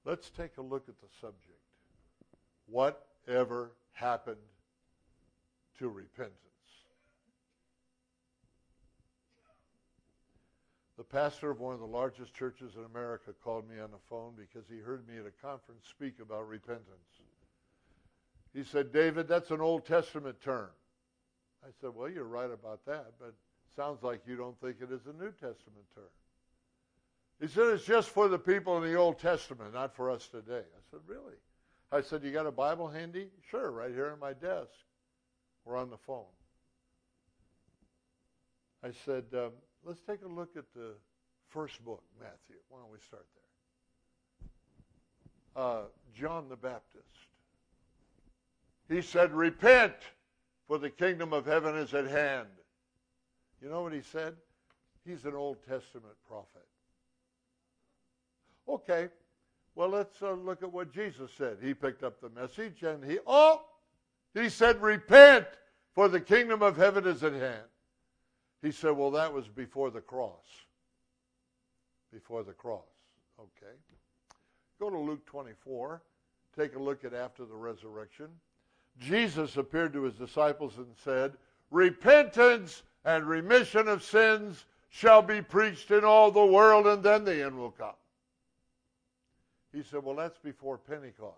Let's take a look at the subject. Whatever happened to repentance? The pastor of one of the largest churches in America called me on the phone because he heard me at a conference speak about repentance. He said, David, that's an Old Testament term. I said, well, you're right about that, but it sounds like you don't think it is a New Testament term. He said, it's just for the people in the Old Testament, not for us today. I said, really? I said, you got a Bible handy? Sure, right here on my desk. We're on the phone. I said, let's take a look at the first book, Matthew. Why don't we start there? John the Baptist. He said, repent, for the kingdom of heaven is at hand. You know what he said? He's an Old Testament prophet. Okay, well, let's look at what Jesus said. He picked up the message and he said, repent, for the kingdom of heaven is at hand. He said, well, that was before the cross. Before the cross. Okay. Go to Luke 24. Take a look at after the resurrection. Jesus appeared to his disciples and said, repentance and remission of sins shall be preached in all the world, and then the end will come. He said, well, that's before Pentecost.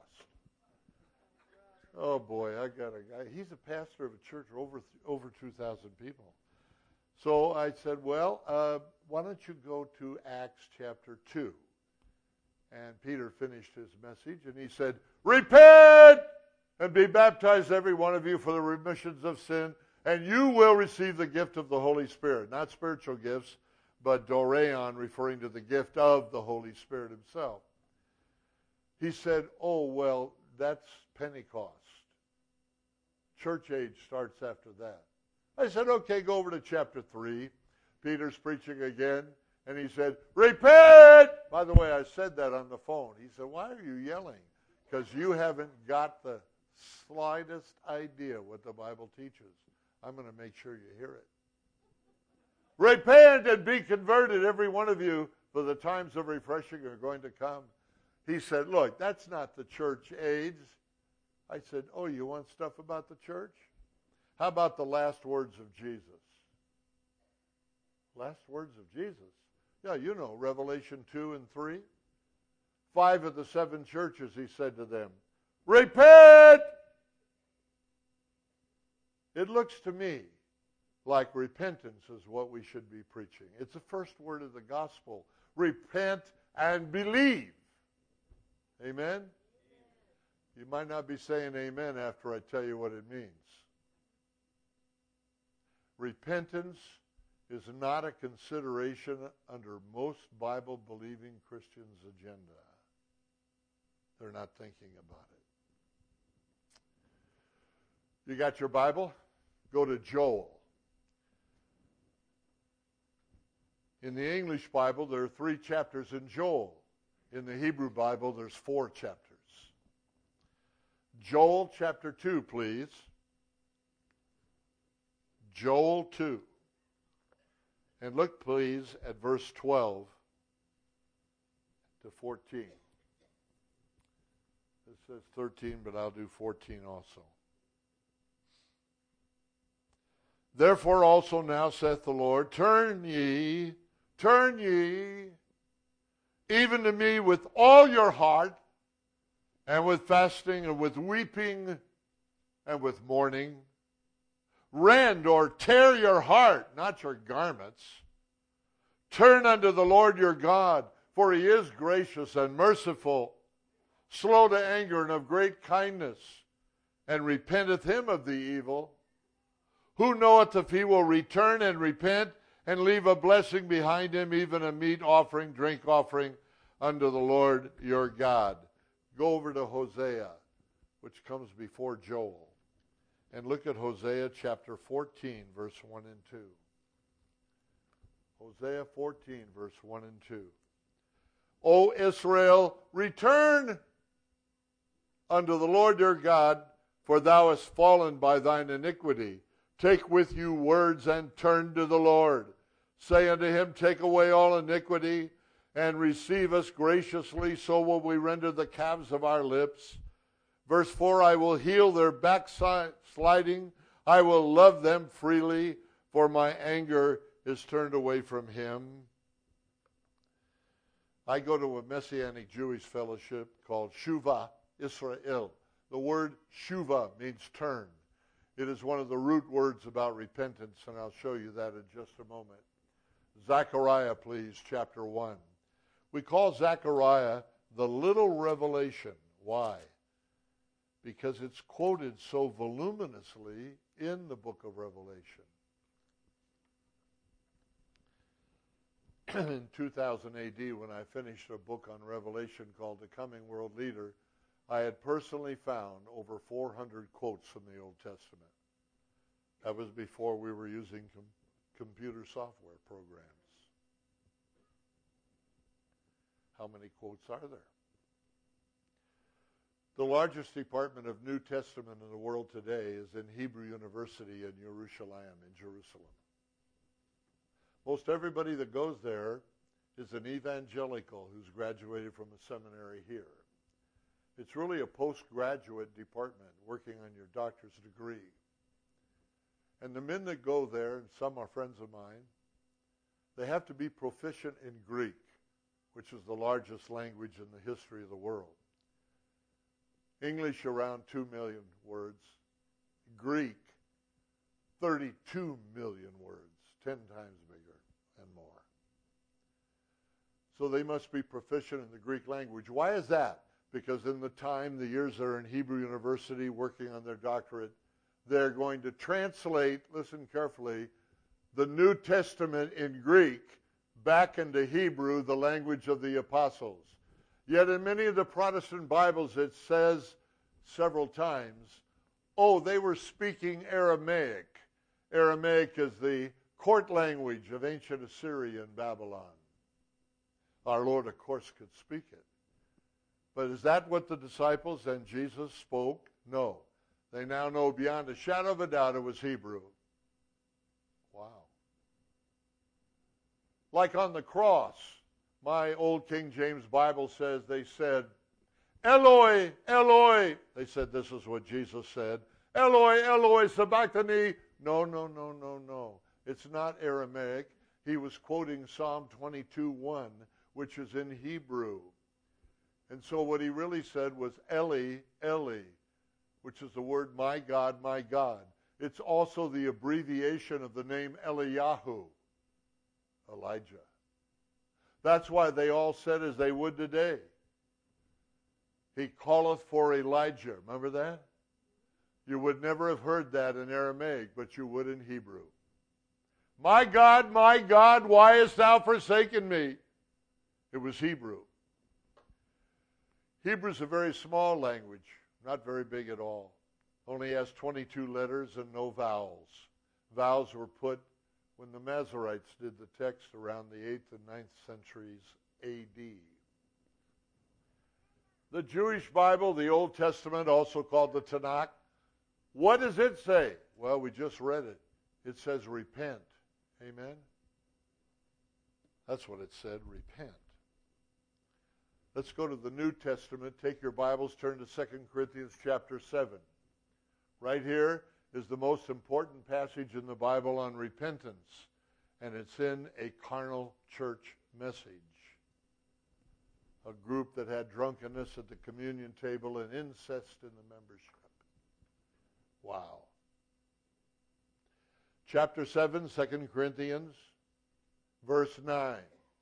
Oh, boy, I got a guy. He's a pastor of a church over 2,000 people. So I said, well, why don't you go to Acts chapter 2? And Peter finished his message, and he said, repent and be baptized, every one of you, for the remissions of sin, and you will receive the gift of the Holy Spirit. Not spiritual gifts, but doreon, referring to the gift of the Holy Spirit himself. He said, oh, well, that's Pentecost. Church age starts after that. I said, okay, go over to chapter 3. Peter's preaching again, and he said, repent! By the way, I said that on the phone. He said, why are you yelling? Because you haven't got the slightest idea what the Bible teaches. I'm going to make sure you hear it. Repent and be converted, every one of you, for the times of refreshing are going to come. He said, look, that's not the church age. I said, oh, you want stuff about the church? How about the last words of Jesus? Last words of Jesus? Yeah, you know, Revelation 2 and 3. 5 of the 7 churches, he said to them, repent! It looks to me like repentance is what we should be preaching. It's the first word of the gospel. Repent and believe. Amen? You might not be saying amen after I tell you what it means. Repentance is not a consideration under most Bible-believing Christians' agenda. They're not thinking about it. You got your Bible? Go to Joel. In the English Bible, there are 3 chapters in Joel. In the Hebrew Bible, there's 4 chapters. Joel chapter 2, please. Joel 2. And look, please, at verse 12 to 14. It says 13, but I'll do 14 also. Therefore also now saith the Lord, turn ye, even to me with all your heart, and with fasting, and with weeping, and with mourning. Rend or tear your heart, not your garments. Turn unto the Lord your God, for he is gracious and merciful, slow to anger and of great kindness, and repenteth him of the evil. Who knoweth if he will return and repent, and leave a blessing behind him, even a meat offering, drink offering, unto the Lord your God. Go over to Hosea, which comes before Joel. And look at Hosea chapter 14, verse 1 and 2. Hosea 14, verse 1 and 2. O Israel, return unto the Lord your God, for thou hast fallen by thine iniquity. Take with you words and turn to the Lord. Say unto him, take away all iniquity, and receive us graciously, so will we render the calves of our lips. Verse 4, I will heal their backsliding. I will love them freely, for my anger is turned away from him. I go to a Messianic Jewish fellowship called Shuvah Israel. The word Shuvah means turn. It is one of the root words about repentance, and I'll show you that in just a moment. Zechariah, please, chapter 1. We call Zechariah the little revelation. Why? Because it's quoted so voluminously in the book of Revelation. In 2000 AD, when I finished a book on Revelation called The Coming World Leader, I had personally found over 400 quotes from the Old Testament. That was before we were using computer software programs. How many quotes are there? The largest department of New Testament in the world today is in Hebrew University in Jerusalem. Most everybody that goes there is an evangelical who's graduated from a seminary here. It's really a postgraduate department working on your doctor's degree. And the men that go there, and some are friends of mine, they have to be proficient in Greek, which is the largest language in the history of the world. English, around 2 million words. Greek, 32 million words, 10 times bigger and more. So they must be proficient in the Greek language. Why is that? Because in the years they're in Hebrew University working on their doctorate, they're going to translate, listen carefully, the New Testament in Greek back into Hebrew, the language of the apostles. Yet in many of the Protestant Bibles it says several times, oh, they were speaking Aramaic. Aramaic is the court language of ancient Assyria and Babylon. Our Lord, of course, could speak it. But is that what the disciples and Jesus spoke? No. They now know beyond a shadow of a doubt it was Hebrew. Wow. Like on the cross, my old King James Bible says they said, Eloi, Eloi. They said this is what Jesus said. Eloi, Eloi, sabachthani. No. It's not Aramaic. He was quoting Psalm 22:1, which is in Hebrew. And so what he really said was Eli, Eli, which is the word my God, my God. It's also the abbreviation of the name Eliyahu, Elijah. That's why they all said as they would today. He calleth for Elijah. Remember that? You would never have heard that in Aramaic, but you would in Hebrew. My God, why hast thou forsaken me? It was Hebrew. Hebrew is a very small language, not very big at all. Only has 22 letters and no vowels. Vowels were put when the Masoretes did the text around the 8th and 9th centuries A.D. The Jewish Bible, the Old Testament, also called the Tanakh, what does it say? Well, we just read it. It says repent. Amen? That's what it said, repent. Let's go to the New Testament. Take your Bibles, turn to 2 Corinthians chapter 7. Right here is the most important passage in the Bible on repentance, and it's in a carnal church message. A group that had drunkenness at the communion table and incest in the membership. Wow. Chapter 7, 2 Corinthians, verse 9.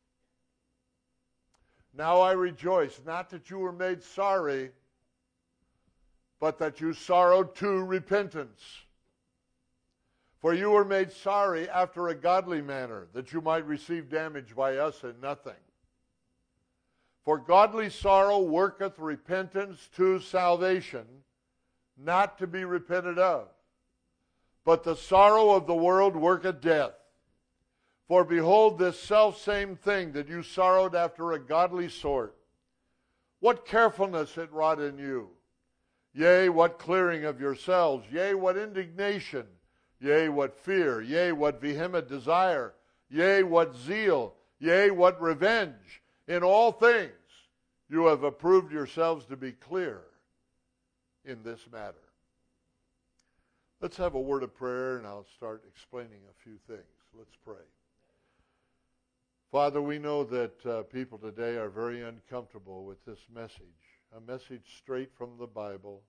Now I rejoice, not that you were made sorry, but that you sorrowed to repentance. For you were made sorry after a godly manner, that you might receive damage by us and nothing. For godly sorrow worketh repentance to salvation, not to be repented of. But the sorrow of the world worketh death. For behold, this selfsame thing that you sorrowed after a godly sort, what carefulness it wrought in you! Yea, what clearing of yourselves! Yea, what indignation! Yea, what fear! Yea, what vehement desire! Yea, what zeal! Yea, what revenge! In all things, you have approved yourselves to be clear in this matter. Let's have a word of prayer, and I'll start explaining a few things. Let's pray. Father, we know that people today are very uncomfortable with this message, a message straight from the Bible.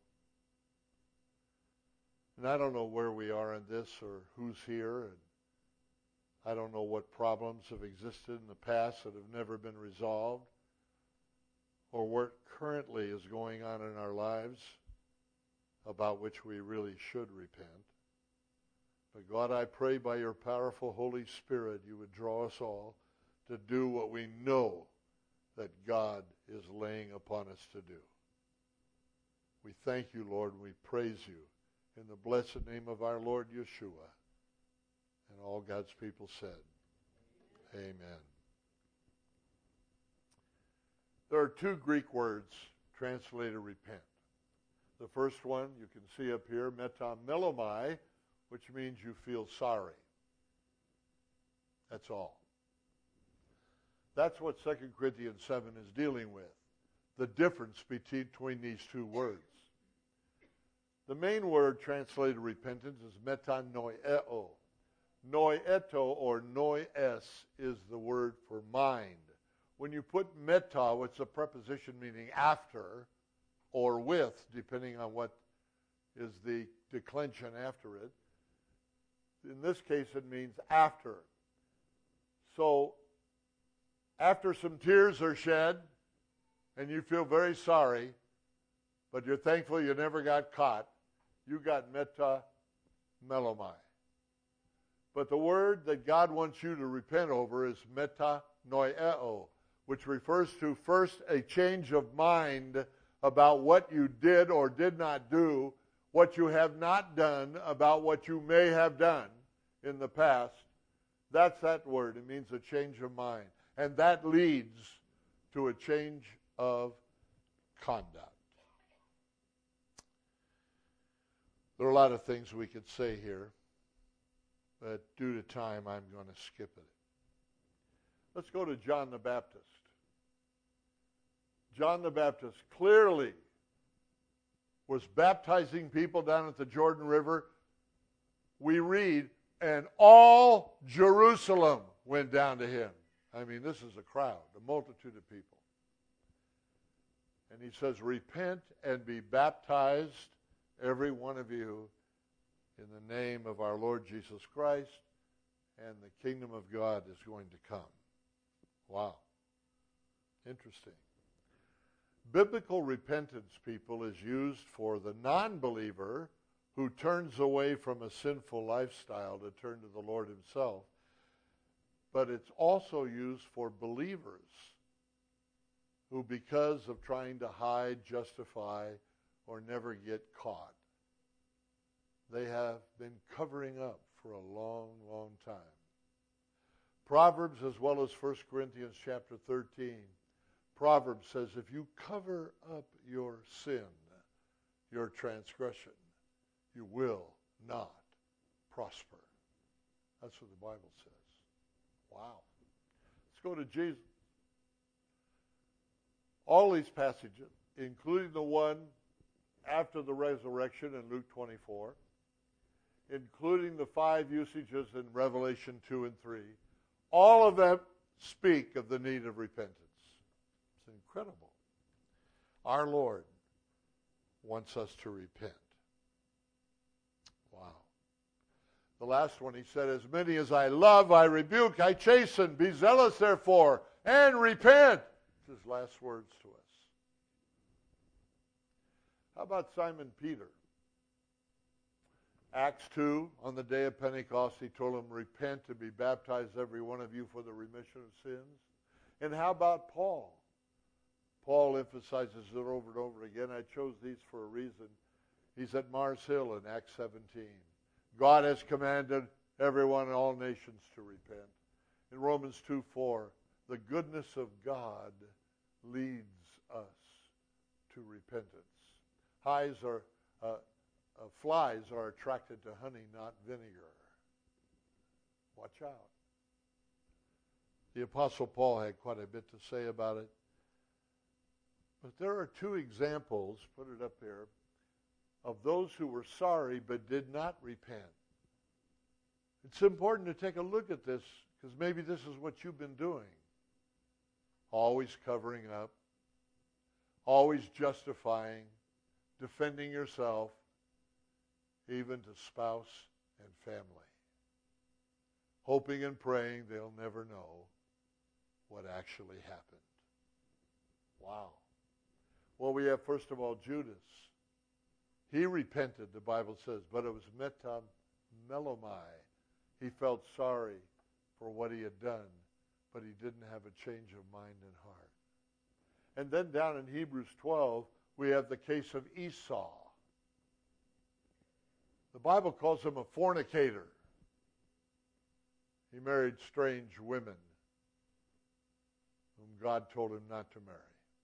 And I don't know where we are in this or who's here, and I don't know what problems have existed in the past that have never been resolved, or what currently is going on in our lives about which we really should repent. But God, I pray by your powerful Holy Spirit you would draw us all to do what we know that God is laying upon us to do. We thank you, Lord, and we praise you in the blessed name of our Lord Yeshua. And all God's people said, Amen. There are two Greek words translated repent. The first one you can see up here, metamelomai, which means you feel sorry. That's all. That's what 2 Corinthians 7 is dealing with, the difference between these two words. The main word translated repentance is metanoeo. Noeto or noes is the word for mind. When you put meta, it's a preposition meaning after or with, depending on what is the declension after it. In this case, it means after. So, after some tears are shed, and you feel very sorry, but you're thankful you never got caught, you got metamelomai. But the word that God wants you to repent over is metanoeo, which refers to first a change of mind about what you did or did not do, what you have not done about what you may have done in the past. That's that word. It means a change of mind. And that leads to a change of conduct. There are a lot of things we could say here, but due to time, I'm going to skip it. Let's go to John the Baptist. John the Baptist clearly was baptizing people down at the Jordan River. We read, and all Jerusalem went down to him. I mean, this is a crowd, a multitude of people. And he says, repent and be baptized, every one of you, in the name of our Lord Jesus Christ, and the kingdom of God is going to come. Wow. Interesting. Biblical repentance, people, is used for the non-believer who turns away from a sinful lifestyle to turn to the Lord himself. But it's also used for believers who, because of trying to hide, justify, or never get caught, they have been covering up for a long, long time. Proverbs, as well as 1 Corinthians chapter 13, Proverbs says, if you cover up your sin, your transgression, you will not prosper. That's what the Bible says. Wow. Let's go to Jesus. All these passages, including the one after the resurrection in Luke 24, including the 5 usages in Revelation 2 and 3, all of them speak of the need of repentance. It's incredible. Our Lord wants us to repent. Wow. The last one, he said, as many as I love, I rebuke, I chasten. Be zealous, therefore, and repent. It's his last words to us. How about Simon Peter? Acts 2, on the day of Pentecost, he told them, repent and be baptized, every one of you, for the remission of sins. And how about Paul? Paul emphasizes it over and over again. I chose these for a reason. He's at Mars Hill in Acts 17. God has commanded everyone in all nations to repent. In Romans 2:4, the goodness of God leads us to repentance. Flies are attracted to honey, not vinegar. Watch out. The Apostle Paul had quite a bit to say about it. But there are two examples, put it up there, of those who were sorry but did not repent. It's important to take a look at this because maybe this is what you've been doing. Always covering up, always justifying, defending yourself, even to spouse and family. Hoping and praying they'll never know what actually happened. Wow. Well, we have, first of all, Judas. He repented, the Bible says, but it was metamelomai. He felt sorry for what he had done, but he didn't have a change of mind and heart. And then down in Hebrews 12, we have the case of Esau. The Bible calls him a fornicator. He married strange women whom God told him not to marry.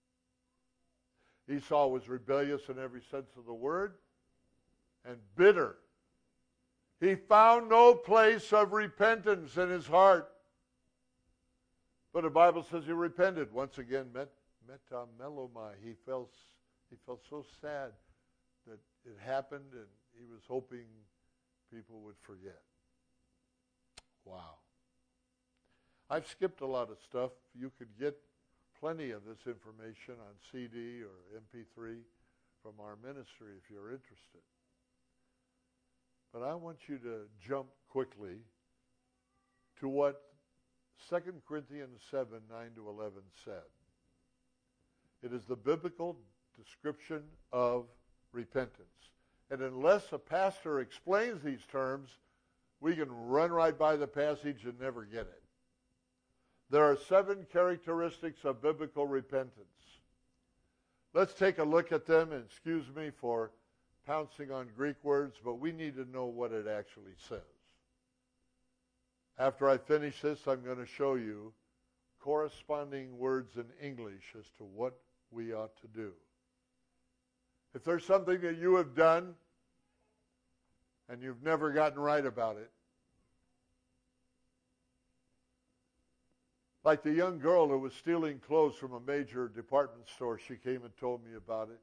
Esau was rebellious in every sense of the word and bitter. He found no place of repentance in his heart. But the Bible says he repented. Once again, metamelomai. He felt so sad that it happened, and he was hoping people would forget. Wow. I've skipped a lot of stuff. You could get plenty of this information on CD or MP3 from our ministry if you're interested. But I want you to jump quickly to what 2 Corinthians 7, 9 to 11 said. It is the biblical description of repentance. And unless a pastor explains these terms, we can run right by the passage and never get it. There are 7 characteristics of biblical repentance. Let's take a look at them, and excuse me for pouncing on Greek words, but we need to know what it actually says. After I finish this, I'm going to show you corresponding words in English as to what we ought to do. If there's something that you have done and you've never gotten right about it, like the young girl who was stealing clothes from a major department store, she came and told me about it.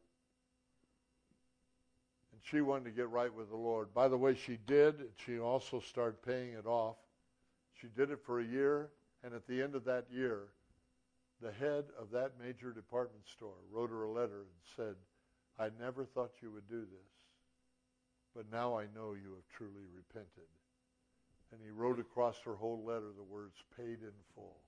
And she wanted to get right with the Lord. By the way, she did, and she also started paying it off. She did it for a year, and at the end of that year, the head of that major department store wrote her a letter and said, I never thought you would do this, but now I know you have truly repented. And he wrote across her whole letter the words, paid in full.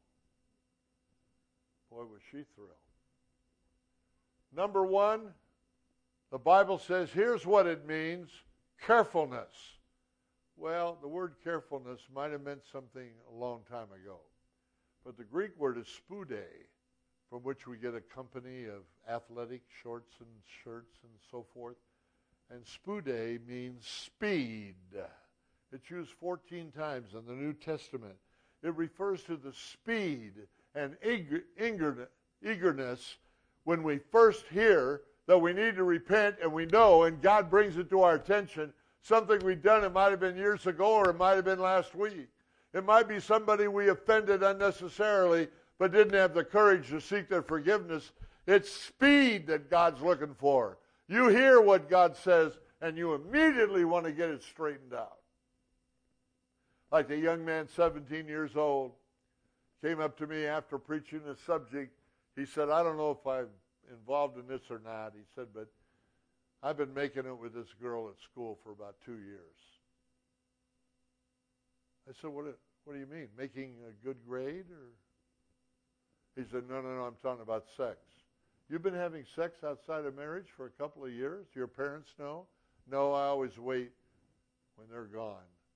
Boy, was she thrilled. Number 1, the Bible says, here's what it means, carefulness. Well, the word carefulness might have meant something a long time ago. But the Greek word is spude, from which we get a company of athletic shorts and shirts and so forth. And spude means speed. It's used 14 times in the New Testament. It refers to the speed and eagerness when we first hear that we need to repent, and we know, and God brings it to our attention, something we've done. It might have been years ago, or it might have been last week. It might be somebody we offended unnecessarily but didn't have the courage to seek their forgiveness. It's speed that God's looking for. You hear what God says, and you immediately want to get it straightened out. Like a young man, 17 years old, came up to me after preaching the subject. He said, I don't know if I'm involved in this or not. He said, but I've been making it with this girl at school for about 2 years. I said, what do you mean? Making a good grade? Or? He said, no, I'm talking about sex. You've been having sex outside of marriage for a couple of years? Your parents know? No, I always wait when they're gone.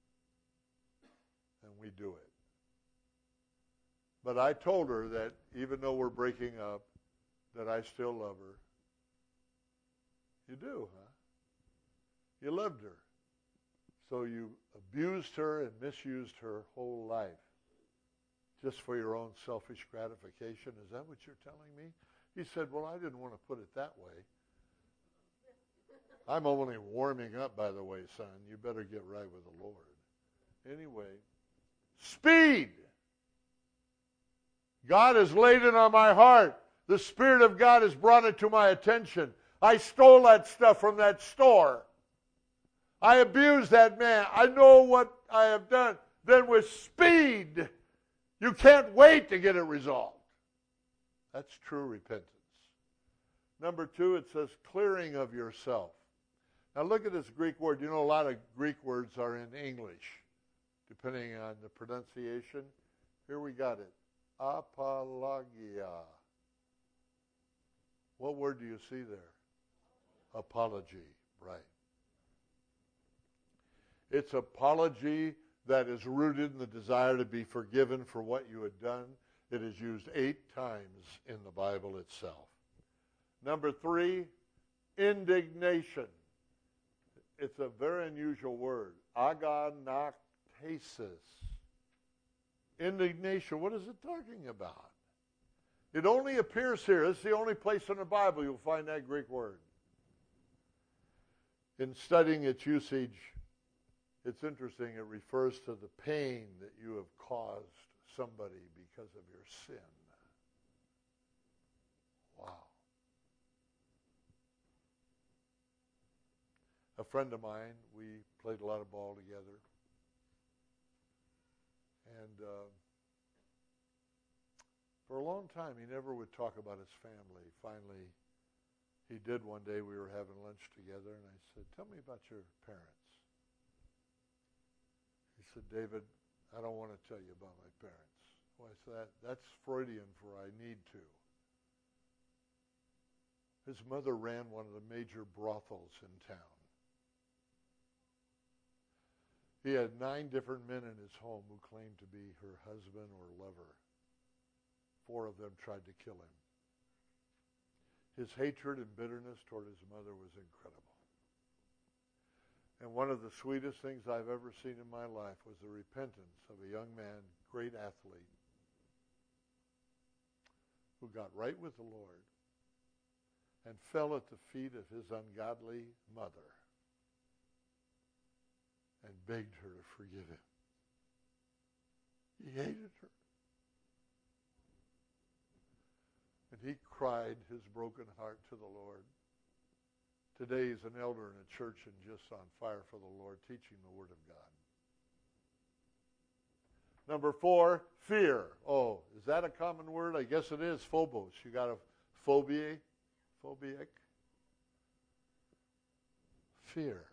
And we do it. But I told her that even though we're breaking up, that I still love her. You do, huh? You loved her. So you abused her and misused her whole life just for your own selfish gratification. Is that what you're telling me? He said, well, I didn't want to put it that way. I'm only warming up, by the way, son. You better get right with the Lord. Anyway, speed. God has laid it on my heart. The Spirit of God has brought it to my attention. I stole that stuff from that store. I abused that man. I know what I have done. Then with speed, you can't wait to get it resolved. That's true repentance. Number 2, it says clearing of yourself. Now look at this Greek word. You know, a lot of Greek words are in English, depending on the pronunciation. Here we got it. Apologia. What word do you see there? Apology, right. It's apology that is rooted in the desire to be forgiven for what you had done. It is used 8 times in the Bible itself. Number 3, indignation. It's a very unusual word. Aganaktesis. Indignation. What is it talking about? It only appears here. It's the only place in the Bible you'll find that Greek word. In studying its usage, it's interesting. It refers to the pain that you have caused somebody because of your sin. Wow. A friend of mine, we played a lot of ball together. And for a long time, he never would talk about his family. Finally, he did one day. We were having lunch together, and I said, "Tell me about your parents." He said, "David, I don't want to tell you about my parents." Well, I said, "That's Freudian for I need to." His mother ran one of the major brothels in town. He had 9 different men in his home who claimed to be her husband or lover. 4 of them tried to kill him. His hatred and bitterness toward his mother was incredible. And one of the sweetest things I've ever seen in my life was the repentance of a young man, great athlete, who got right with the Lord and fell at the feet of his ungodly mother and begged her to forgive him. He hated her. And he cried his broken heart to the Lord. Today he's an elder in a church and just on fire for the Lord, teaching the Word of God. Number 4, fear. Oh, is that a common word? I guess it is. Phobos. You got a phobia? Phobic? Fear.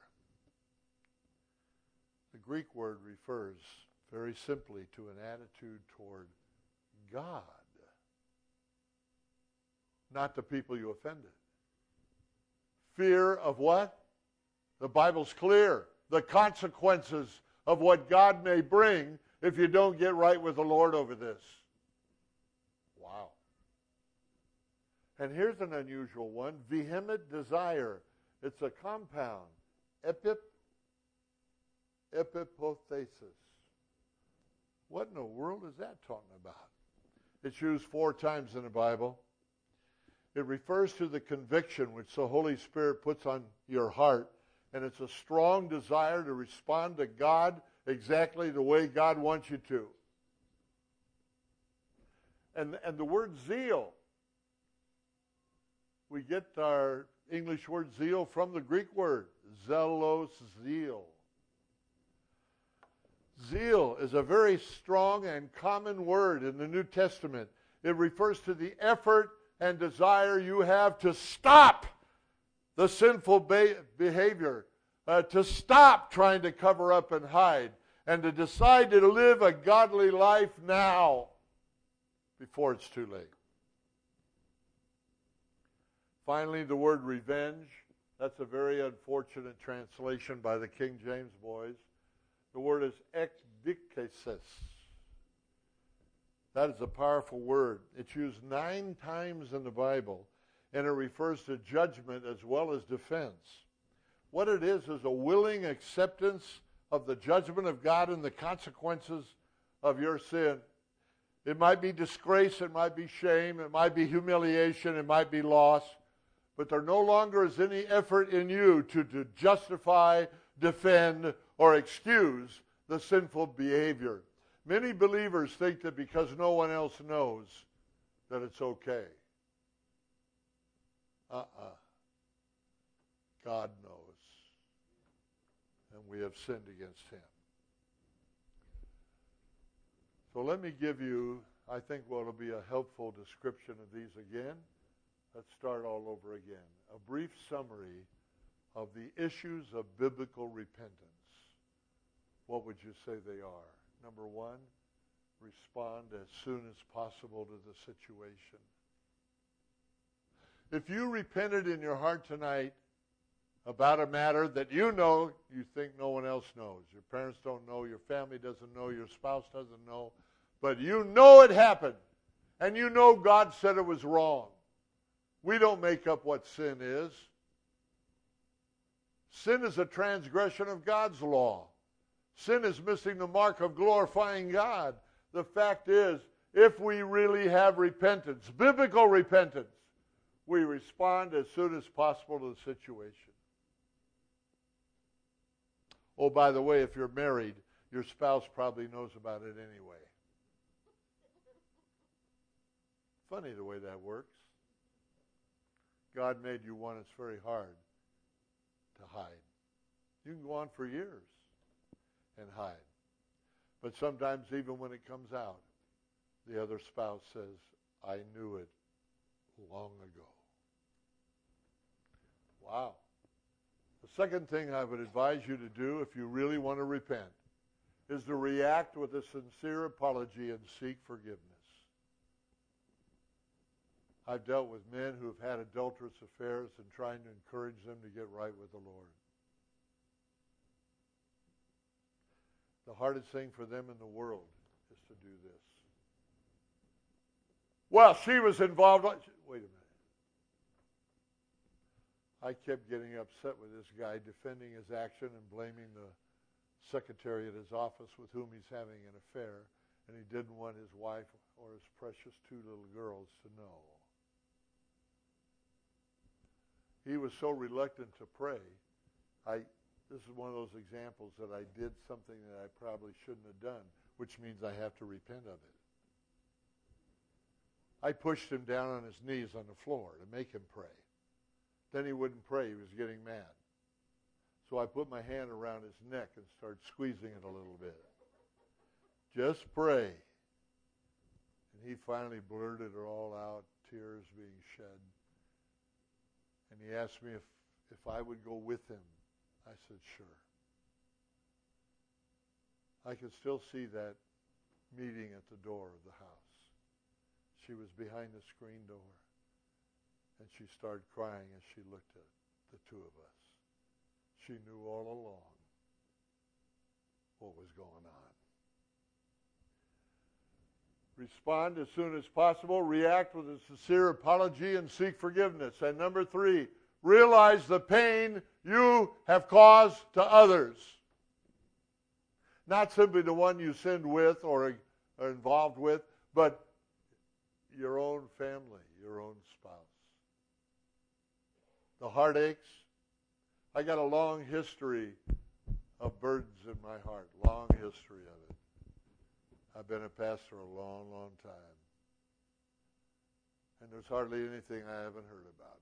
The Greek word refers very simply to an attitude toward God, not the people you offended. Fear of what? The Bible's clear. The consequences of what God may bring if you don't get right with the Lord over this. Wow. And here's an unusual one. Vehement desire. It's a compound. Epipothesis. What in the world is that talking about? It's used 4 times in the Bible. It refers to the conviction which the Holy Spirit puts on your heart, and it's a strong desire to respond to God exactly the way God wants you to. And the word zeal, we get our English word zeal from the Greek word, zelos, zeal. Zeal is a very strong and common word in the New Testament. It refers to the effort and desire you have to stop the sinful behavior, to stop trying to cover up and hide, and to decide to live a godly life now before it's too late. Finally, the word revenge. That's a very unfortunate translation by the King James boys. The word is ekdikesis. That is a powerful word. It's used 9 times in the Bible, and it refers to judgment as well as defense. What it is a willing acceptance of the judgment of God and the consequences of your sin. It might be disgrace, it might be shame, it might be humiliation, it might be loss, but there no longer is any effort in you to justify, defend, or excuse the sinful behavior. Many believers think that because no one else knows that it's okay. God knows. And we have sinned against him. So let me give you, I think, what will be a helpful description of these again. Let's start all over again. A brief summary of the issues of biblical repentance. What would you say they are? Number one, respond as soon as possible to the situation. If you repented in your heart tonight about a matter that you know you think no one else knows, your parents don't know, your family doesn't know, your spouse doesn't know, but you know it happened, and you know God said it was wrong. We don't make up what sin is. Sin is a transgression of God's law. Sin is missing the mark of glorifying God. The fact is, if we really have repentance, biblical repentance, we respond as soon as possible to the situation. Oh, by the way, if you're married, your spouse probably knows about it anyway. Funny the way that works. God made you one it's very hard to hide. You can go on for years and hide. But sometimes even when it comes out, the other spouse says, I knew it long ago. Wow. The second thing I would advise you to do if you really want to repent is to react with a sincere apology and seek forgiveness. I've dealt with men who have had adulterous affairs and trying to encourage them to get right with the Lord. The hardest thing for them in the world is to do this. Well, she was involved. Wait a minute. I kept getting upset with this guy, defending his action and blaming the secretary at his office with whom he's having an affair, and he didn't want his wife or his precious two little girls to know. He was so reluctant to pray. This is one of those examples that I did something that I probably shouldn't have done, which means I have to repent of it. I pushed him down on his knees on the floor to make him pray. Then he wouldn't pray. He was getting mad. So I put my hand around his neck and started squeezing it a little bit. Just pray. And he finally blurted it all out, tears being shed. And he asked me if I would go with him. I said, sure. I can still see that meeting at the door of the house. She was behind the screen door, and she started crying as she looked at the two of us. She knew all along what was going on. Respond as soon as possible. React with a sincere apology and seek forgiveness. And number 3, realize the pain you have caused to others. Not simply the one you sinned with or are involved with, but your own family, your own spouse. The heartaches. I got a long history of burdens in my heart. Long history of it. I've been a pastor a long, long time. And there's hardly anything I haven't heard about.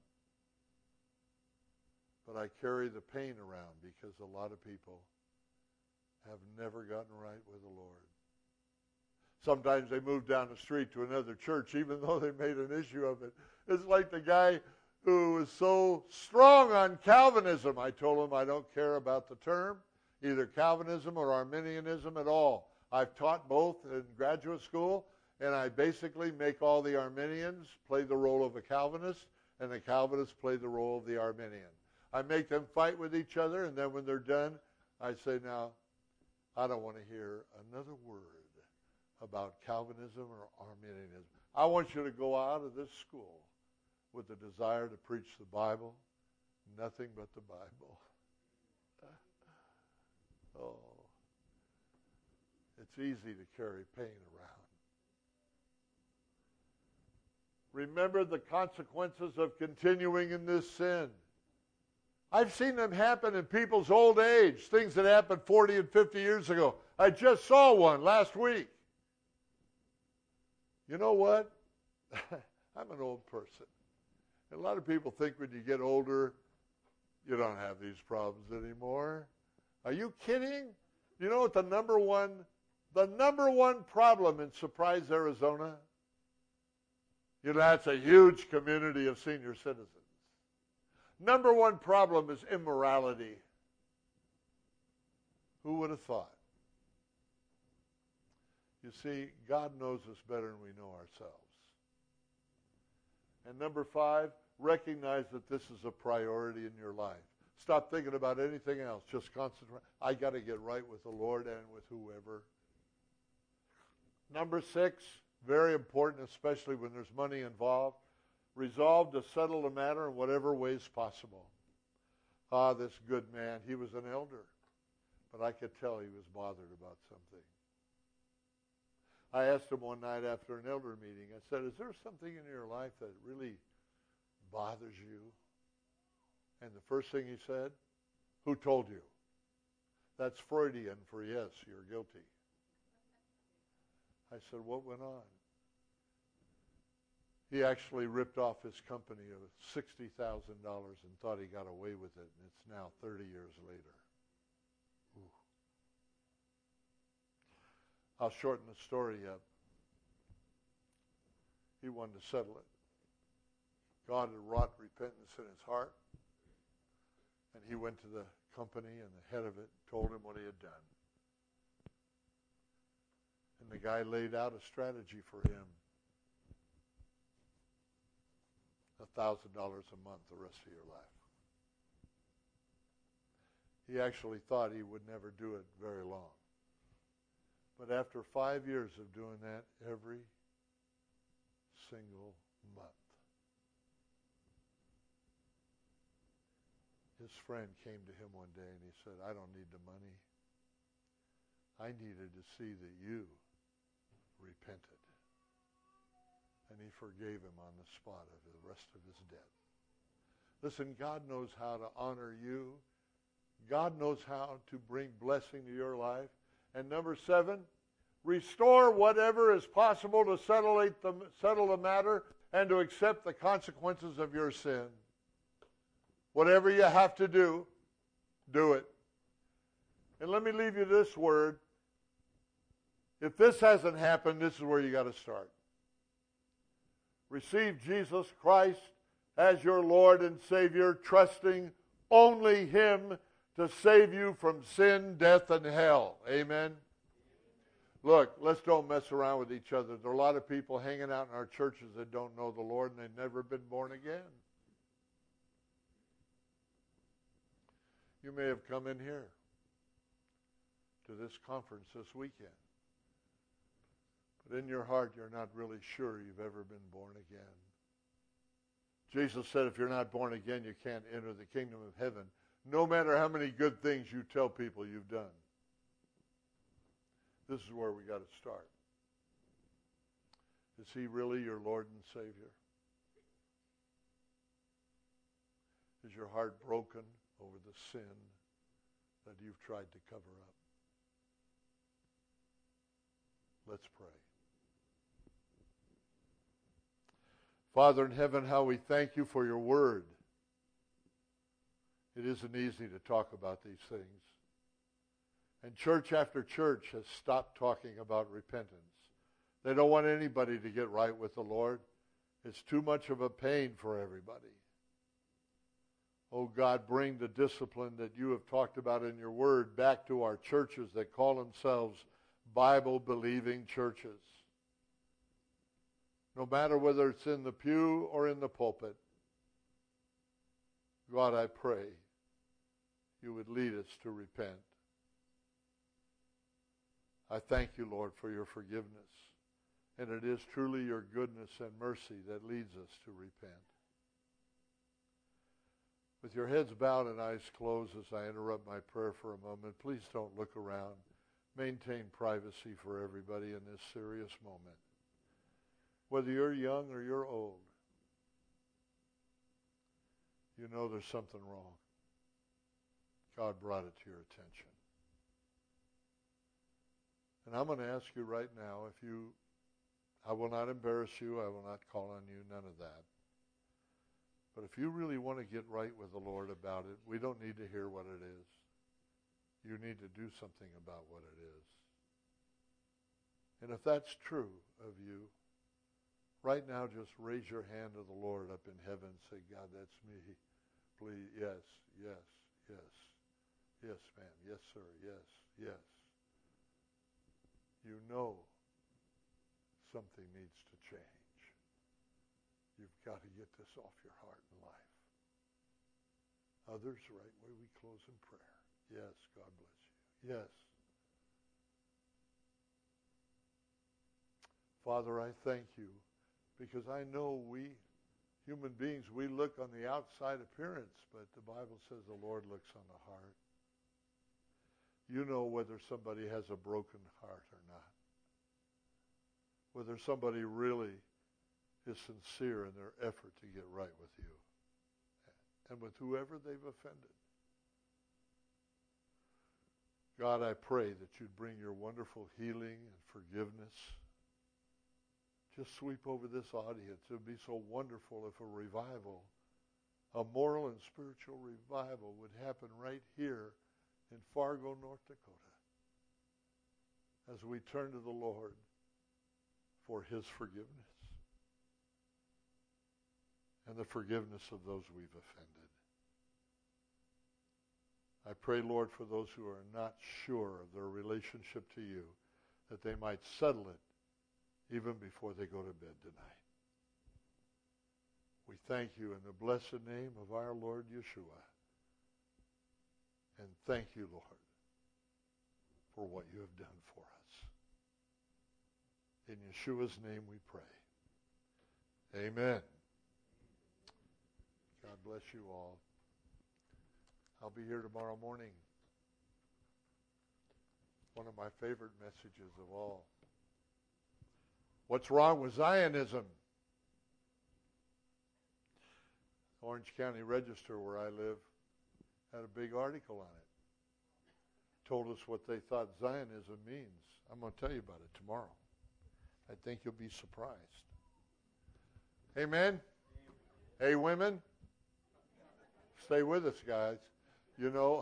But I carry the pain around because a lot of people have never gotten right with the Lord. Sometimes they move down the street to another church even though they made an issue of it. It's like the guy who was so strong on Calvinism. I told him I don't care about the term, either Calvinism or Arminianism at all. I've taught both in graduate school, and I basically make all the Arminians play the role of a Calvinist, and the Calvinists play the role of the Arminian. I make them fight with each other, and then when they're done, I say, now, I don't want to hear another word about Calvinism or Arminianism. I want you to go out of this school with the desire to preach the Bible, nothing but the Bible. Oh. It's easy to carry pain around. Remember the consequences of continuing in this sin. I've seen them happen in people's old age, things that happened 40 and 50 years ago. I just saw one last week. You know what? I'm an old person. And a lot of people think when you get older, you don't have these problems anymore. Are you kidding? You know what the number one problem in Surprise, Arizona? You know, that's a huge community of senior citizens. Number one problem is immorality. Who would have thought? You see, God knows us better than we know ourselves. And number 5, recognize that this is a priority in your life. Stop thinking about anything else. Just concentrate. I got to get right with the Lord and with whoever. Number 6, very important, especially when there's money involved. Resolve to settle the matter in whatever ways possible. This good man, he was an elder, but I could tell he was bothered about something. I asked him one night after an elder meeting, I said, is there something in your life that really bothers you? And the first thing he said, who told you? That's Freudian for yes, you're guilty. I said, what went on? He actually ripped off his company of $60,000 and thought he got away with it, and it's now 30 years later. Ooh. I'll shorten the story up. He wanted to settle it. God had wrought repentance in his heart, and he went to the company, and the head of it told him what he had done. And the guy laid out a strategy for him. $1,000 a month the rest of your life. He actually thought he would never do it very long. But after 5 years of doing that every single month, his friend came to him one day and he said, I don't need the money. I needed to see that you repented. And he forgave him on the spot of the rest of his debt. Listen, God knows how to honor you. God knows how to bring blessing to your life. And number 7, restore whatever is possible to settle the matter and to accept the consequences of your sin. Whatever you have to do, do it. And let me leave you this word. If this hasn't happened, this is where you got to start. Receive Jesus Christ as your Lord and Savior, trusting only Him to save you from sin, death, and hell. Amen? Look, let's don't mess around with each other. There are a lot of people hanging out in our churches that don't know the Lord and they've never been born again. You may have come in here to this conference this weekend. But in your heart, you're not really sure you've ever been born again. Jesus said if you're not born again, you can't enter the kingdom of heaven, no matter how many good things you tell people you've done. This is where we got to start. Is He really your Lord and Savior? Is your heart broken over the sin that you've tried to cover up? Let's pray. Father in heaven, how we thank you for your word. It isn't easy to talk about these things. And church after church has stopped talking about repentance. They don't want anybody to get right with the Lord. It's too much of a pain for everybody. Oh God, bring the discipline that you have talked about in your word back to our churches that call themselves Bible-believing churches. No matter whether it's in the pew or in the pulpit, God, I pray you would lead us to repent. I thank you, Lord, for your forgiveness. And it is truly your goodness and mercy that leads us to repent. With your heads bowed and eyes closed as I interrupt my prayer for a moment, please don't look around. Maintain privacy for everybody in this serious moment. Whether you're young or you're old, you know there's something wrong. God brought it to your attention. And I'm going to ask you right now, I will not embarrass you, I will not call on you, none of that. But if you really want to get right with the Lord about it, we don't need to hear what it is. You need to do something about what it is. And if that's true of you, right now just raise your hand to the Lord up in heaven and say, God, that's me. Please, yes, yes, yes. Yes, ma'am. Yes, sir. Yes, yes. You know something needs to change. You've got to get this off your heart and life. Others, right where we close in prayer. Yes, God bless you. Yes. Father, I thank you because I know we, human beings, we look on the outside appearance, but the Bible says the Lord looks on the heart. You know whether somebody has a broken heart or not. Whether somebody really is sincere in their effort to get right with you and with whoever they've offended. God, I pray that you'd bring your wonderful healing and forgiveness. Just sweep over this audience. It would be so wonderful if a revival, a moral and spiritual revival, would happen right here in Fargo, North Dakota, as we turn to the Lord for his forgiveness and the forgiveness of those we've offended. I pray, Lord, for those who are not sure of their relationship to you, that they might settle it even before they go to bed tonight. We thank you in the blessed name of our Lord Yeshua. And thank you, Lord, for what you have done for us. In Yeshua's name we pray. Amen. God bless you all. I'll be here tomorrow morning. One of my favorite messages of all. What's wrong with Zionism? Orange County Register, where I live, had a big article on it. Told us what they thought Zionism means. I'm going to tell you about it tomorrow. I think you'll be surprised. Amen? Hey, women? Stay with us, guys. You know,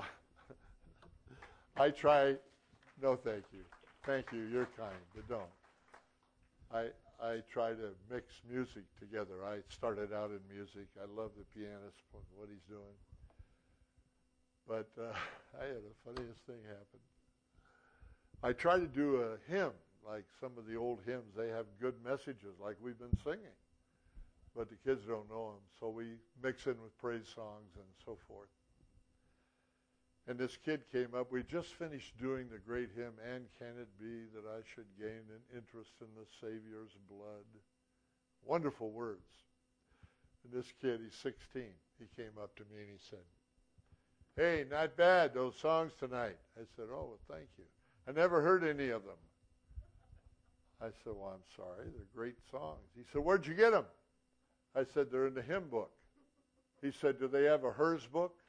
I try. No, thank you. Thank you. You're kind, but don't. I try to mix music together. I started out in music. I love the pianist, what he's doing. But I had the funniest thing happen. I try to do a hymn, like some of the old hymns. They have good messages, like we've been singing. But the kids don't know them, so we mix in with praise songs and so forth. And this kid came up. We just finished doing the great hymn, And Can It Be That I Should Gain an Interest in the Savior's Blood? Wonderful words. And this kid, he's 16, he came up to me and he said, hey, not bad, those songs tonight. I said, oh, well, thank you. I never heard any of them. I said, well, I'm sorry, they're great songs. He said, where'd you get them? I said, they're in the hymn book. He said, do they have a hers book?